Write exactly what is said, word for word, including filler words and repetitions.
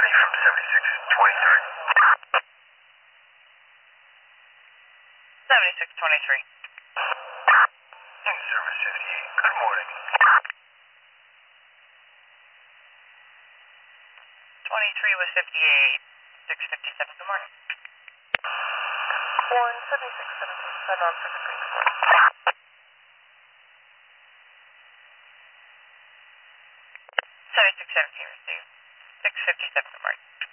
Scotty from seventy-six twenty-three. seventy-six twenty-three. In service fifty-eight. Good morning. twenty-three was fifty-eight. six fifty-seven. Good morning. one seventy-six seventeen. Send on six three. seventy-six seventeen received. six fifty-seven. Good morning.